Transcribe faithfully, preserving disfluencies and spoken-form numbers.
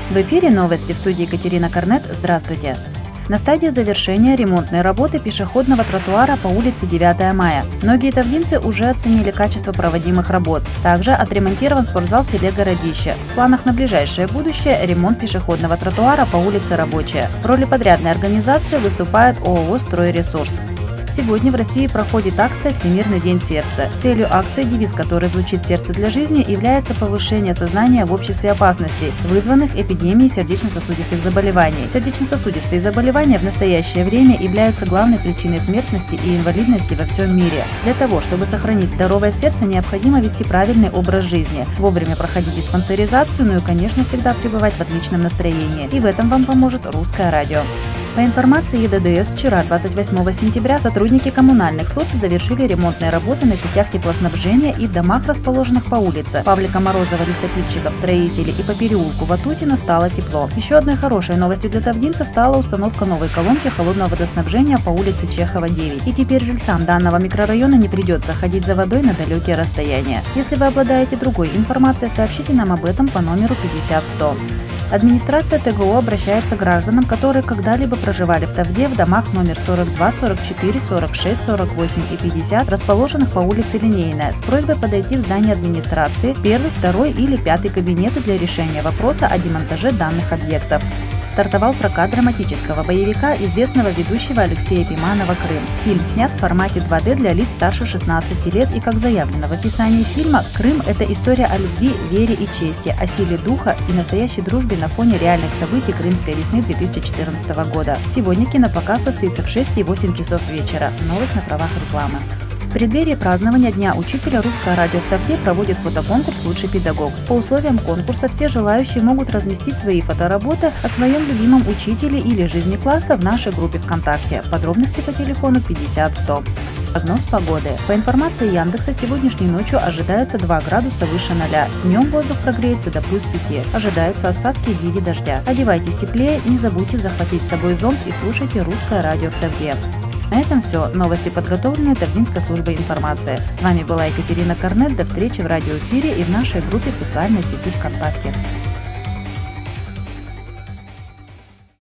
В эфире новости, в студии Екатерина Корнет. Здравствуйте. На стадии завершения ремонтной работы пешеходного тротуара по улице девятое мая. Многие тавдинцы уже оценили качество проводимых работ. Также отремонтирован спортзал в селе Городище. В планах на ближайшее будущее ремонт пешеходного тротуара по улице Рабочая. В роли подрядной организации выступает ООО «Стройресурс». Сегодня в России проходит акция «Всемирный день сердца». Целью акции, девиз которой звучит «Сердце для жизни», является повышение сознания в обществе опасностей, вызванных эпидемией сердечно-сосудистых заболеваний. Сердечно-сосудистые заболевания в настоящее время являются главной причиной смертности и инвалидности во всем мире. Для того, чтобы сохранить здоровое сердце, необходимо вести правильный образ жизни, вовремя проходить диспансеризацию, ну и, конечно, всегда пребывать в отличном настроении. И в этом вам поможет Русское радио. По информации Е Дэ Дэ Эс, вчера, двадцать восьмого сентября, сотрудники коммунальных служб завершили ремонтные работы на сетях теплоснабжения и в домах, расположенных по улице Павлика Морозова, лесопильщиков, строителей и по переулку Ватутина стало тепло. Еще одной хорошей новостью для тавдинцев стала установка новой колонки холодного водоснабжения по улице Чехова, девять. И теперь жильцам данного микрорайона не придется ходить за водой на далекие расстояния. Если вы обладаете другой информацией, сообщите нам об этом по номеру пятьдесят сто. Администрация Тэ Гэ О обращается к гражданам, которые когда-либо проживали в Тавде в домах номер сорок два, сорок четыре, сорок шесть, сорок восемь и пятьдесят, расположенных по улице Линейная, с просьбой подойти в здание администрации, первый, второй или пятый кабинеты для решения вопроса о демонтаже данных объектов. Стартовал прокат драматического боевика известного ведущего Алексея Пиманова «Крым». Фильм снят в формате два дэ для лиц старше шестнадцати лет, и, как заявлено в описании фильма, Крым – это история о любви, вере и чести, о силе духа и настоящей дружбе на фоне реальных событий Крымской весны две тысячи четырнадцатого года. Сегодня кинопоказ состоится в шесть и восемь часов вечера. Новость на правах рекламы. В преддверии празднования Дня учителя Русское радио в Тавде проводит фотоконкурс «Лучший педагог». По условиям конкурса все желающие могут разместить свои фотоработы о своем любимом учителе или жизни класса в нашей группе ВКонтакте. Подробности по телефону пятьдесят сто. Прогноз погоды. По информации Яндекса, сегодняшней ночью ожидаются два градуса выше ноля. Днем воздух прогреется до плюс пяти. Ожидаются осадки в виде дождя. Одевайтесь теплее, не забудьте захватить с собой зонт и слушайте Русское радио в Тавде. На этом все. Новости подготовлены Тавдинской службой информации. С вами была Екатерина Корнет. До встречи в радиоэфире и в нашей группе в социальной сети ВКонтакте.